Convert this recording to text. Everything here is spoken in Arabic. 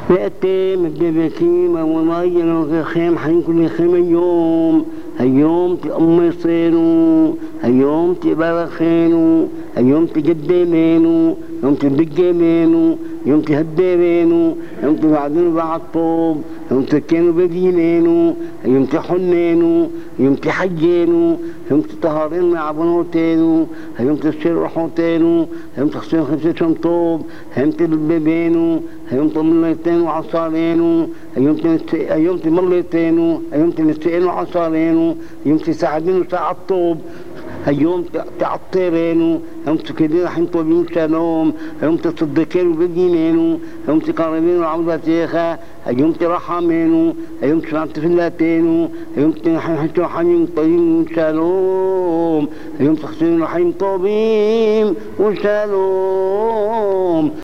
بأتم بدبكيم وماينا وخيم حين كل خيم يوم هيوم تأم صينو هيوم تبرخينو هيوم تقدمينو يوم تبقمينو يوم تهدرينو يوم تبعدين بعض طوب يوم تكينو بدينينو يوم تحنينو يوم تحجينو يوم تطهرين مع بنوتينو يوم تسرحوتينو يوم تخسرين خمسة طوب يوم تببينو يوم تمليتين وعصارينو يوم تمليتينو يوم تنستئين وعصارينو يوم تساعدين ساعة طوب يوم تعطرينو يوم تكدين حين طوبين سلام يوم تصدقين بدينينو يوم تقربين عودتيخا يوم ترحمينو يوم تفلتينو يوم تنحنحتو حين طوبين سلام يوم تخسرين حين طوبين وسلام.